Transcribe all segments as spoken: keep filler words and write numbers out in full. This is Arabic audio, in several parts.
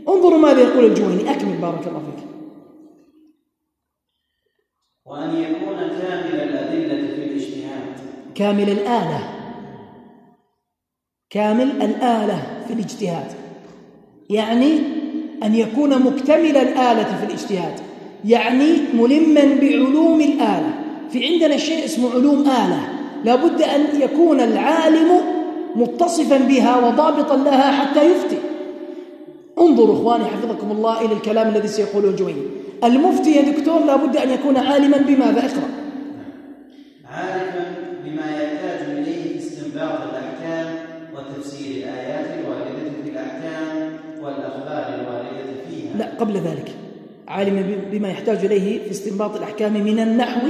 انظروا ماذا يقول الجويني. أكمل بارك الله فيك. وأن يكون كامل الأدلة في الاجتهاد. كامل الآلة، كامل الآلة في الاجتهاد، يعني أن يكون مكتمل الآلة في الاجتهاد، يعني ملما بعلوم الآلة. في عندنا شيء اسمه علوم آلة، لابد أن يكون العالم متصفا بها وضابطا لها حتى يفتي. انظروا إخواني حفظكم الله إلى الكلام الذي سيقوله الجويني. المفتي يا دكتور لابد أن يكون عالما بماذا؟ اقرأ. عارفا بما يحتاج إليه في استنباط الأحكام وتفسير الآيات الواردة في الأحكام والأخبار الواردة فيها. لا، قبل ذلك عالما بما يحتاج إليه في استنباط الأحكام من النحو،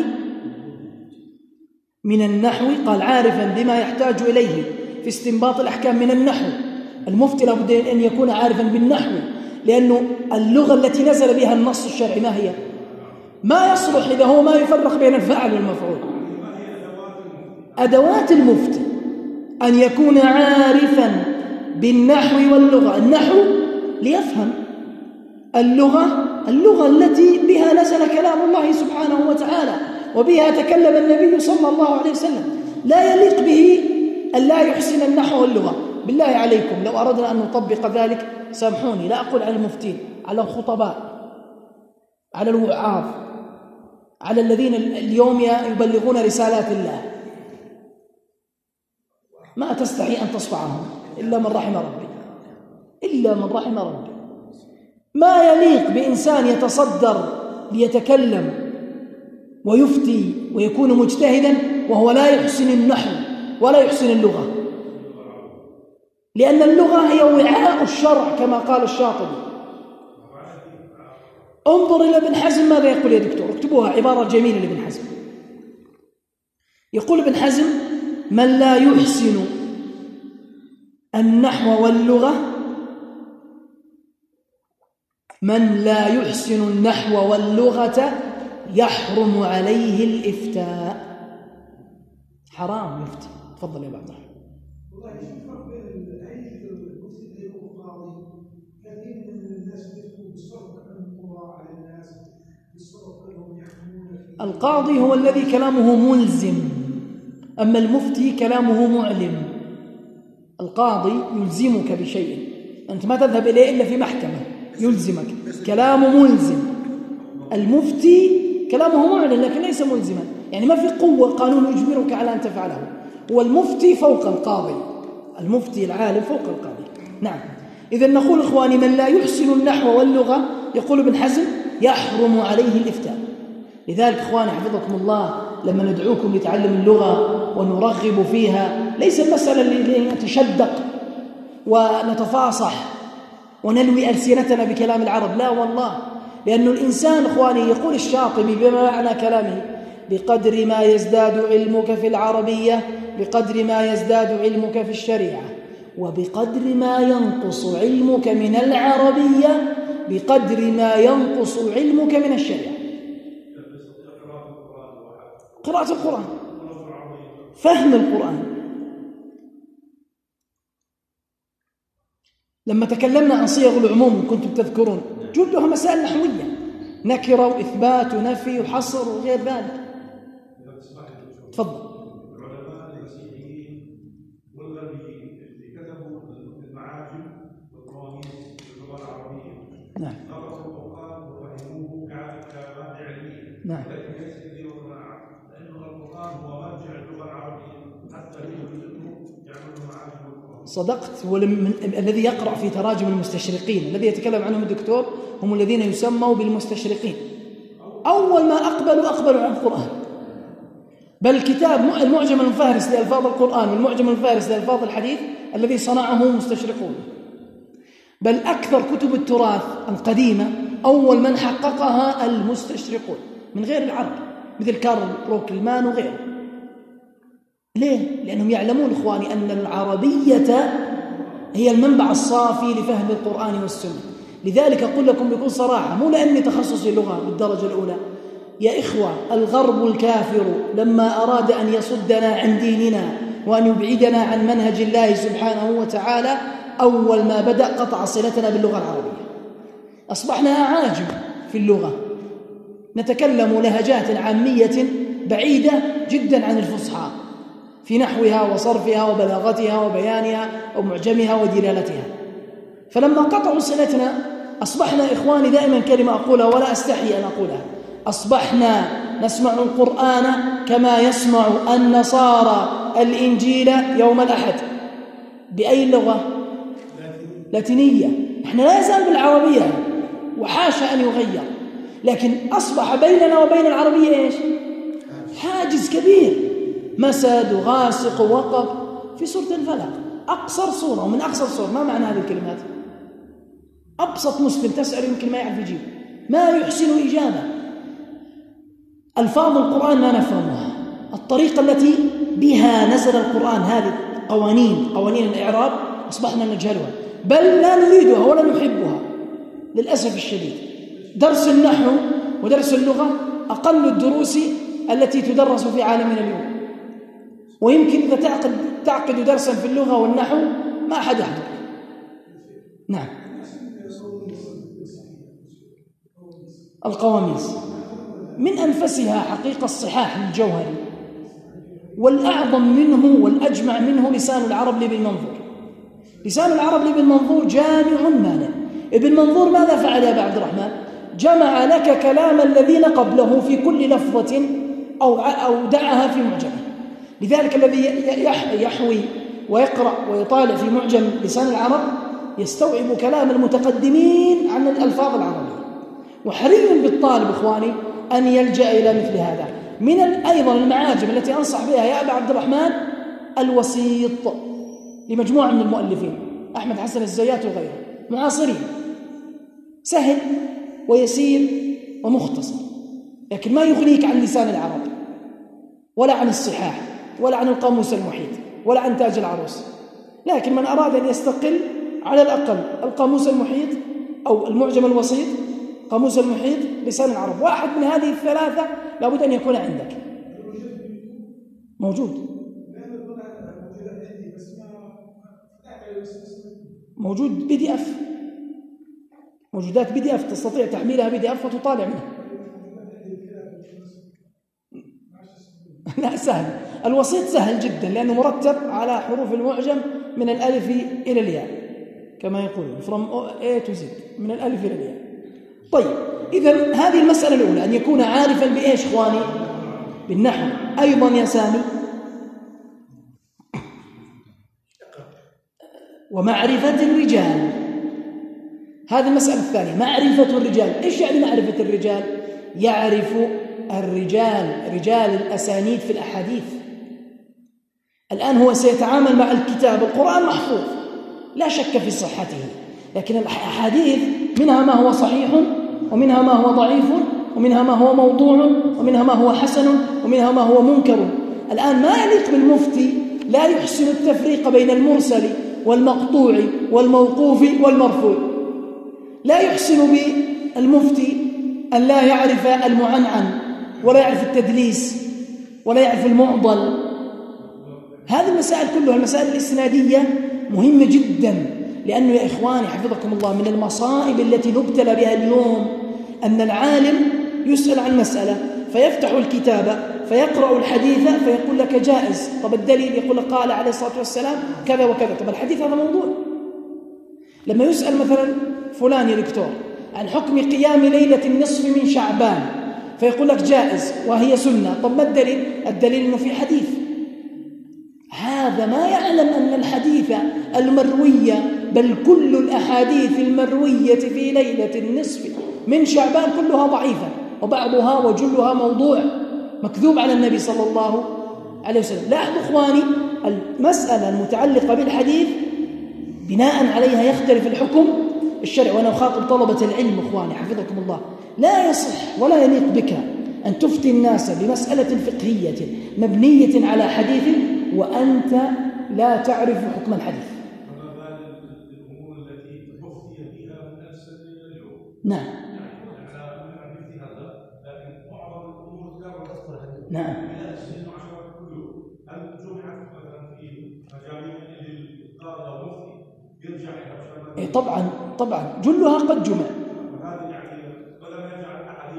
من النحو قال عارفا بما يحتاج إليه في استنباط الأحكام من النحو. المفتي لابد أن يكون عارفا بالنحو، لأنه اللغة التي نزل بها النص الشرعي ما هي؟ ما يصلح إذا هو ما يفرق بين الفاعل والمفعول. أدوات المفتي أن يكون عارفا بالنحو واللغة. النحو ليفهم، اللغة اللغة التي بها نزل كلام الله سبحانه وتعالى وبها تكلم النبي صلى الله عليه وسلم. لا يليق به أن لا يحسن النحو واللغة. بالله عليكم لو أردنا أن نطبق ذلك، سامحوني لا أقول على المفتين، على الخطباء، على الوعاظ، على الذين اليوم يبلغون رسالات الله، ما تستحي أن تصفع عنهم إلا من رحم ربي، إلا من رحم ربي. ما يليق بإنسان يتصدر ليتكلم ويفتي ويكون مجتهدا وهو لا يحسن النحو ولا يحسن اللغة، لأن اللغة هي وعاء الشرع كما قال الشاطبي. انظر إلى ابن حزم ماذا يقول يا دكتور، اكتبوها، عبارة جميلة لابن حزم. يقول ابن حزم: من لا يحسن النحو واللغة من لا يحسن النحو واللغة يحرم عليه الإفتاء. حرام يفتي. تفضل يا عبد الرحمن. والله شوف فرق بين هيئة المفتي اللي يكون قاضي، كثير من الناس يفتوا بالصرف عن القضاء على الناس، بالصرف انهم يحكمون فيه. القاضي هو الذي كلامه ملزم، أما المفتي كلامه معلم. القاضي يلزمك بشيء، أنت ما تذهب إليه إلا في محكمة يلزمك، كلامه ملزم. المفتي كلامه معلن لكن ليس ملزما، يعني ما في قوة قانون يجبرك على أن تفعله. والمفتي فوق القاضي، المفتي العالم فوق القاضي. نعم. إذن نقول إخواني: من لا يحسن النحو واللغة، يقول ابن حزم، يحرم عليه الإفتاء. لذلك إخواني حفظكم الله لما ندعوكم لتعلم اللغة ونرغب فيها، ليس المسألة اللي نتشدق ونتفاصح ونلوي ألسنتنا بكلام العرب، لا والله. لأن الإنسان إخواني يقول الشاطبي بما معنى كلامه: بقدر ما يزداد علمك في العربية بقدر ما يزداد علمك في الشريعة، وبقدر ما ينقص علمك من العربية بقدر ما ينقص علمك من الشريعة. قراءة القرآن، فهم القرآن. لما تكلمنا عن صيغ العموم كنتم تذكرون جلها مسائل نحوية، نكرة وإثبات ونفي وحصر وغير ذلك. تفضل. العلماء المسيحيين والغربيين اللي كتبوا المعاجم والقوانين باللغة العربية، نعم، درسوا القرآن وفهموه كمادة علمية، نعم، لكن ليس كثير مناعة، لأن القرآن هو مرجع اللغة العربية حتى يعملوا معاجم القرآن. صدقت. ولم... الذي يقرأ في تراجم المستشرقين الذي يتكلم عنهم الدكتور هم الذين يسموا بالمستشرقين. أول ما أقبلوا أقبلوا عن القرآن، بل كتاب المعجم المفهرس لألفاظ القرآن والمعجم المفهرس لألفاظ الحديث الذي صنعه مستشرقون. بل أكثر كتب التراث القديمة أول من حققها المستشرقون من غير العرب، مثل كارل بروكلمان وغيره. ليه؟ لأنهم يعلمون إخواني أن العربية هي المنبع الصافي لفهم القرآن والسنة. لذلك أقول لكم بكل صراحة، مو لأني تخصصي لغة بالدرجة الأولى، يا إخوة، الغرب الكافر لما أراد أن يصدنا عن ديننا وأن يبعدنا عن منهج الله سبحانه وتعالى، أول ما بدأ قطع صلتنا باللغة العربية. أصبحنا أعاجم في اللغة، نتكلم لهجات عامية بعيدة جدا عن الفصحى في نحوها وصرفها وبلاغتها وبيانها ومعجمها ودلالتها. فلما قطعوا صلتنا أصبحنا إخواني، دائما كلمة أقولها ولا أستحي أن أقولها، أصبحنا نسمع القرآن كما يسمع النصارى الإنجيل يوم الأحد. بأي لغة؟ لاتينية. إحنا لا يزال بالعربية وحاشا أن يغير، لكن أصبح بيننا وبين العربية إيش؟ حاجز كبير، مسد وغاسق ووقف. في سورة الفلق أقصر سورة ومن أقصر سورة، ما معنى هذه الكلمات؟ أبسط مسلم تسأل يمكن ما يعرف يجيب، ما يحسن إجابة. ألفاظ القرآن ما نفهمها، الطريقة التي بها نزل القرآن، هذه قوانين قوانين الإعراب أصبحنا نجهلها، بل لا نريدها ولا نحبها للأسف الشديد. درس النحو ودرس اللغة أقل الدروس التي تدرس في عالمنا اليوم، ويمكن إذا تعقد, تعقد درسا في اللغة والنحو ما أحد يحضر. نعم. القواميس من أنفسها حقيقة الصحاح الجوهري، والأعظم منه والأجمع منه لسان العرب لابن منظور. لسان العرب لابن منظور جامع مانع. ابن منظور ماذا فعل يا أبا عبد الرحمن؟ جمع لك كلام الذين قبله في كل لفظة أو أو دعها في معجمه. لذلك الذي يحوي ويقرأ ويطالع في معجم لسان العرب يستوعب كلام المتقدمين عن الألفاظ العربية. وحري بالطالب إخواني أن يلجأ إلى مثل هذا. من أيضا المعاجم التي أنصح بها يا أبا عبد الرحمن الوسيط لمجموعة من المؤلفين، أحمد حسن الزيات وغيره، معاصرين، سهل ويسير ومختصر، لكن ما يغنيك عن لسان العرب ولا عن الصحاح ولا عن القاموس المحيط ولا عن تاج العروس. لكن من أراد أن يستقل على الأقل القاموس المحيط أو المعجم الوسيط، قاموس المحيط، لسان العرب، واحد من هذه الثلاثة لابد أن يكون عندك. موجود موجود بي دي اف، موجودات بي دي اف تستطيع تحميلها بي دي اف وتطالع منها. لا سهل، الوسيط سهل جدا لأنه مرتب على حروف المعجم من الألف إلى الياء كما يقولون from A to Z، من الألف إلى الياء. طيب، إذن هذه المسألة الأولى، أن يكون عارفا بإيش إخواني؟ بالنحو. أيضا يا سامي، ومعرفة الرجال، هذه المسألة الثانية، معرفة الرجال. إيش يعني معرفة الرجال؟ يعرف الرجال رجال الأسانيد في الأحاديث. الآن هو سيتعامل مع الكتاب، القرآن محفوظ لا شك في صحته، لكن الأحاديث منها ما هو صحيح ومنها ما هو ضعيف ومنها ما هو موضوع ومنها ما هو حسن ومنها ما هو منكر. الآن ما يليق بالمفتي لا يحسن التفريق بين المرسل والمقطوع والموقوف والمرفوع. لا يحسن بالمفتي أن لا يعرف المعنعن ولا يعرف التدليس ولا يعرف المعضل. هذه المسائل كلها، المسائل الإسنادية مهمة جدا، لأنه يا إخواني حفظكم الله من المصائب التي نبتلى بها اليوم أن العالم يسأل عن مسألة فيفتح الكتاب فيقرأ الحديث فيقول لك جائز. طب الدليل؟ يقول لك قال عليه الصلاة والسلام كذا وكذا. طب الحديث هذا موضوع. لما يسأل مثلا فلان يا دكتور عن حكم قيام ليلة النصف من شعبان فيقول لك جائز وهي سنة. طب ما الدليل؟ الدليل أنه في حديث. هذا ما يعلم أن الحديث المروية، بل كل الأحاديث المروية في ليلة النصف من شعبان كلها ضعيفة، وبعضها وجلها موضوع مكذوب على النبي صلى الله عليه وسلم. لاحظوا إخواني، المسألة المتعلقة بالحديث بناء عليها يختلف الحكم الشرعي. وأنا أخاطب طلبة العلم إخواني حفظكم الله، لا يصح ولا يليق بك أن تفتي الناس بمسألة فقهية مبنية على حديث وأنت لا تعرف حكم الحديث. نعم نعم إيه طبعا طبعا جلها قد جمع.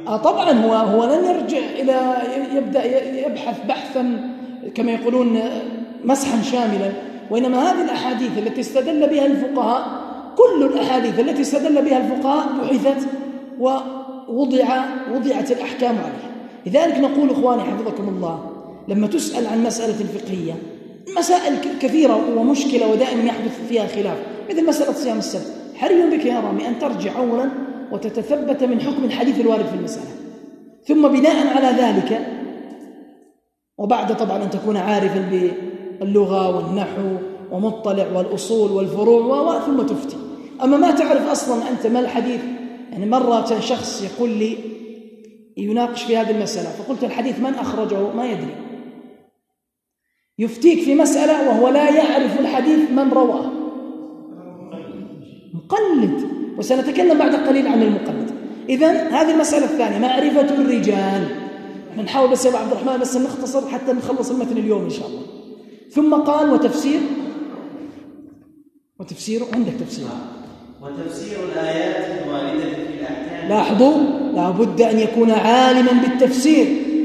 آه طبعا هو هو لن يرجع إلى يبدأ يبحث بحثا كما يقولون مسحا شاملا، وإنما هذه الأحاديث التي استدل بها الفقهاء، كل الأحاديث التي استدل بها الفقهاء بحثت ووضع وضعت الأحكام عليها. لذلك نقول إخواني حفظكم الله، لما تسأل عن مسألة فقهية، مسائل كثيرة ومشكلة ودائما يحدث فيها خلاف، مثل مسألة صيام السبت، حري بك يا رامي أن ترجع أولا وتتثبت من حكم الحديث الوارد في المسألة، ثم بناء على ذلك وبعد طبعا أن تكون عارفا باللغة والنحو ومطلع والأصول والفروع ثم تفتي. أما ما تعرف أصلا أنت ما الحديث، يعني مرة شخص يقول لي يناقش في هذه المسألة، فقلت الحديث من أخرجه ما يدري، يفتيك في مسألة وهو لا يعرف الحديث من رواه، مقلد، وسنتكلم بعد قليل عن المقلد. إذن هذه المسألة الثانية معرفة الرجال. نحاول بس يا عبد الرحمن بس نختصر حتى نخلص المتن اليوم إن شاء الله. ثم قال وتفسير وتفسير عندك تفسير وتفسير الآيات الواردة في الأحكام. لاحظوا لا بد أن يكون عالما بالتفسير.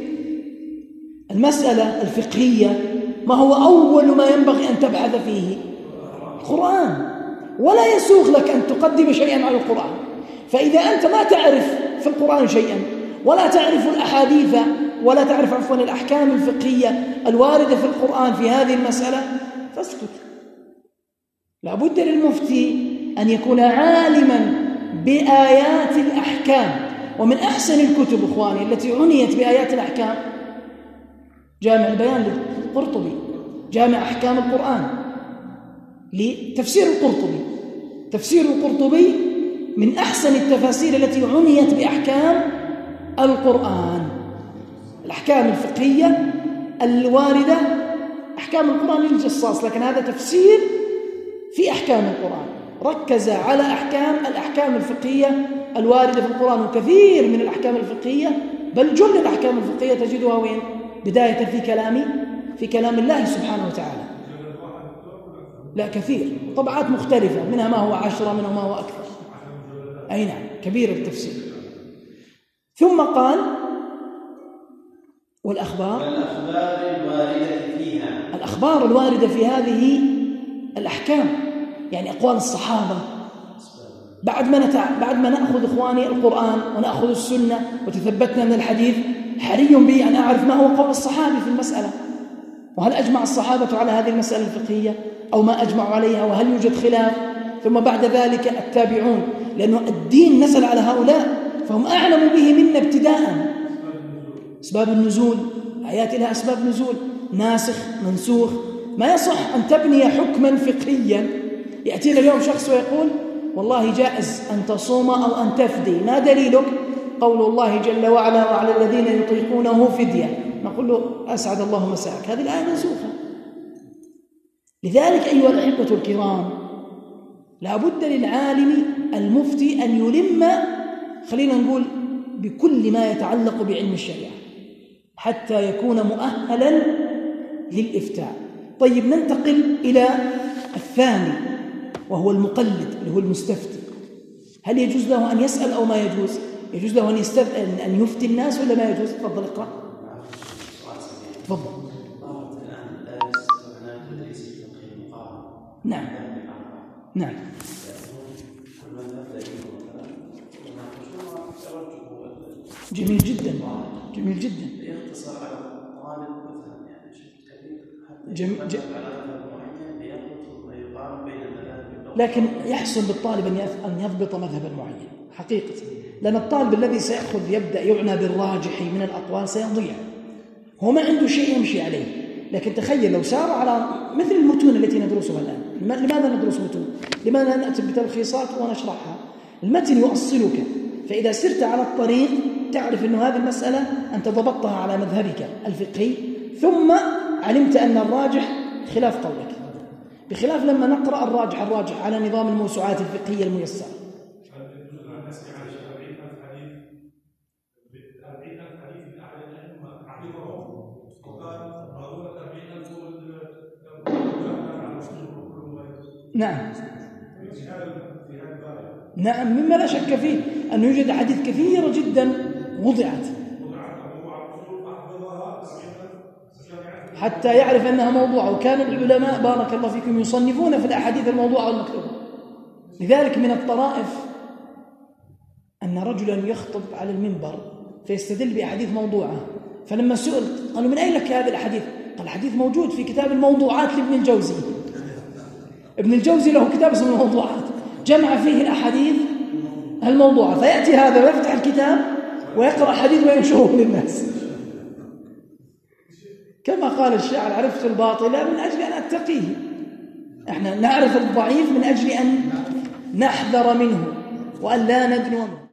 المسألة الفقهية ما هو أول ما ينبغي أن تبحث فيه؟ القرآن، ولا يسوغ لك أن تقدم شيئا على القرآن. فإذا أنت ما تعرف في القرآن شيئا ولا تعرف الأحاديث ولا تعرف عفوا الأحكام الفقهية الواردة في القرآن في هذه المسألة فاسكت. لا بد للمفتي أن يكون عالما بآيات الأحكام. ومن أحسن الكتب إخواني التي عنيت بآيات الأحكام جامع البيان للقرطبي، جامع أحكام القرآن لتفسير القرطبي. تفسير القرطبي من أحسن التفاسير التي عنيت بأحكام القرآن، الأحكام الفقهية الواردة، أحكام القرآن للجصاص، لكن هذا تفسير في أحكام القرآن، ركز على أحكام الأحكام الفقهية الواردة في القرآن. وكثير من الأحكام الفقهية بل جل الأحكام الفقهية تجدها وين؟ بداية في كلام في كلام الله سبحانه وتعالى. لا كثير، طبعات مختلفة، منها ما هو عشرة منها ما هو أكثر. أي نعم كبير التفسير. ثم قال والأخبار والأخبار الواردة فيها، الأخبار الواردة في هذه الأحكام، يعني أقوال الصحابة. بعد ما نتع... بعد ما نأخذ إخواني القرآن ونأخذ السنة وتثبتنا من الحديث، حري بي أن أعرف ما هو قول الصحابي في المسألة، وهل أجمع الصحابة على هذه المسألة الفقهية أو ما أجمعوا عليها، وهل يوجد خلاف. ثم بعد ذلك التابعون، لأنه الدين نزل على هؤلاء فهم أعلم به منا ابتداء. أسباب النزول، آيات لها أسباب نزول، ناسخ منسوخ. ما يصح أن تبني حكما فقهيا يأتينا اليوم شخص ويقول والله جائز أن تصوم أو أن تفدي، ما دليلك؟ قول الله جل وعلا وعلى الذين يطيقونه فدية. نقول له أسعد الله مساك، هذه الآية منسوخة. لذلك أيها الأحبة الكرام، لا بد للعالم المفتي أن يلم، خلينا نقول، بكل ما يتعلق بعلم الشريعة حتى يكون مؤهلا للإفتاء. طيب ننتقل إلى الثاني وهو المقلد اللي هو المستفتي. هل يجوز له أن يسأل أو ما يجوز؟ يجوز له أن يستف... أن يفتي الناس ولا ما يجوز؟ تفضل اقرأ. تفضل. نعم نعم جميل جدا جميل جدا يختصر على الطالب مثلا يعني شيء جم... كبير ويقارن بين المذاهب، لكن يحسن بالطالب أن يضبط مذهبا معين حقيقة، لأن الطالب الذي سيأخذ يبدأ يعنى بالراجح من الأقوال سيضيع، هو ما عنده شيء يمشي عليه. لكن تخيل لو سار على مثل المتون التي ندرسها الآن. لماذا ندرس متون؟ لماذا نأتي بتلخيصات ونشرحها؟ المتن يؤصلك، فإذا سرت على الطريق تعرف أن هذه المسألة أنت ضبطتها على مذهبك الفقهي، ثم علمت أن الراجح خلاف قولك، بخلاف لما نقرأ الراجح الراجح على نظام الموسوعات الفقهية الميسرة. نعم نعم مما لا شك فيه أن يوجد حديث كثيرة جدا وضعت حتى يعرف أنها موضوعة. وكان العلماء بارك الله فيكم يصنفون في الأحاديث الموضوعة والمكتوبة. لذلك من الطرائف أن رجلا يخطب على المنبر فيستدل بأحاديث موضوعة، فلما سئل قالوا من أين لك هذه الأحاديث؟ قال الحديث موجود في كتاب الموضوعات لابن الجوزي. ابن الجوزي له كتاب اسمه الموضوعات، جمع فيه الأحاديث الموضوعة. فيأتي هذا ويفتح الكتاب ويقرأ حديث وينشره للناس. كما قال الشاعر عرفت الباطل من أجل أن أتقيه. احنا نعرف الضعيف من أجل أن نحذر منه وأن لا ندنو منه.